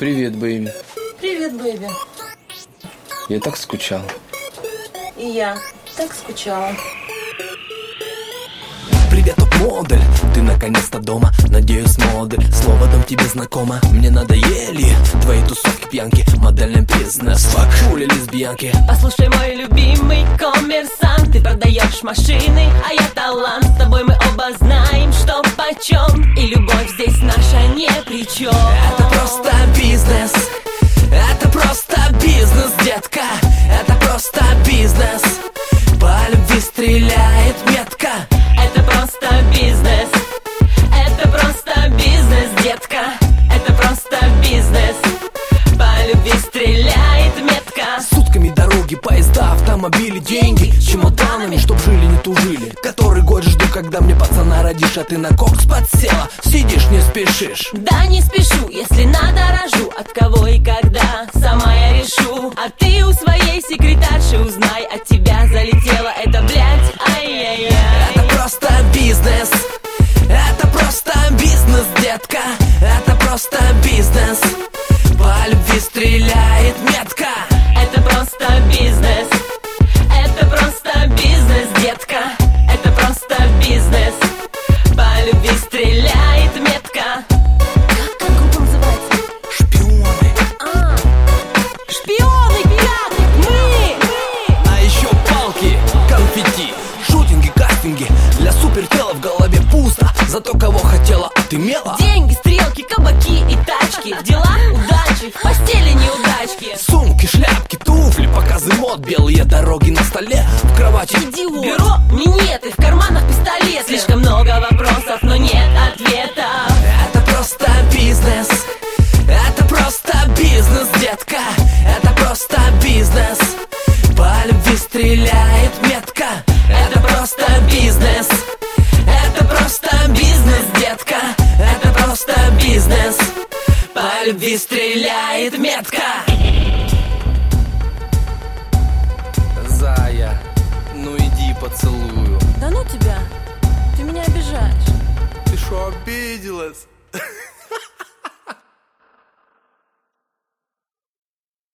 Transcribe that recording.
Привет, бэйби. Привет, бэйби. Я так скучал. И я так скучала. Привет, топ-модель, ты наконец-то дома. Надеюсь, модель, слово дом тебе знакомо. Мне надоели твои тусовки, пьянки, модельный бизнес, факшули, лесбиянки. Послушай, мой любимый коммерсант, ты продаешь машины, а я талант. С тобой мы оба знаем, что почем, и любовь здесь наша ни при чем. Это просто бизнес, это просто бизнес, детка. Это просто бизнес, по любви стреляет метка. Это просто бизнес, это просто бизнес, детка. Это просто бизнес, по любви стреляет метка. Сутками дороги, поезда, автомобили, деньги, чемоданами, чтоб жили, не тужили. Который год жду, когда мне пацана родишь, а ты на кокс подсела, сидишь, не спешишь. Да не спешу, если надо рожу. От кого и когда, сама я решу. А ты у своей секретарши узнай, от тебя залетела эта блядь, ай-яй-яй. Это просто бизнес, это просто бизнес, детка. Это просто бизнес, по любви стреляет метка. Это просто бизнес, это просто бизнес, детка. Это просто бизнес, по любви стреляет метка. Как группа называется? Шпионы. Шпионы, как мы! А еще палки, конфетти, шутинги, кастинги. Для супертела в голове пусто, зато кого хотела отымела. Деньги, стрелки, кабаки и тачки. В делах удачи, в постели неудачки. Сумки, шляпки, туфли, показы мод, белые дороги на столе, в кровати Идиот. Бюро, минеты, в карманах пистолет. Слишком много вопросов, но нет ответа. Это просто бизнес, это просто бизнес, детка. Это просто бизнес, по любви стреляет метка. Это просто бизнес, это просто бизнес, детка. Это просто бизнес, по любви стреляет метка. Зая, ну иди поцелую. Да ну тебя, ты меня обижаешь. Ты шо, обиделась?